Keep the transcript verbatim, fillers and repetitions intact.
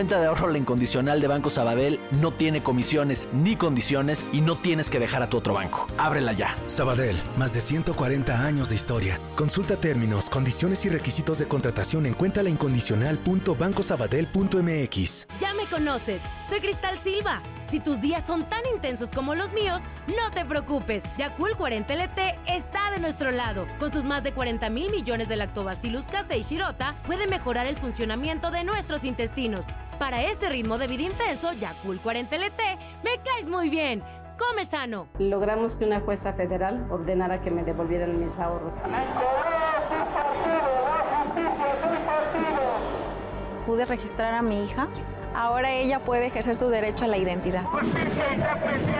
Cuenta de ahorro La Incondicional de Banco Sabadell no tiene comisiones ni condiciones y no tienes que dejar a tu otro banco. Ábrela ya. Sabadell, más de ciento cuarenta años de historia. Consulta términos, condiciones y requisitos de contratación en cuentalaincondicional punto banco sabadell punto m x. Ya me conoces, soy Cristal Silva. Si tus días son tan intensos como los míos, no te preocupes. Yakult cuarenta L T está de nuestro lado. Con sus más de cuarenta mil millones de lactobacillus casei shirota, puede mejorar el funcionamiento de nuestros intestinos. Para ese ritmo de vida intenso, Yakult cuarenta L T, me caes muy bien. Come sano. Logramos que una jueza federal ordenara que me devolvieran mis ahorros. Pude registrar a mi hija. Ahora ella puede ejercer su derecho a la identidad.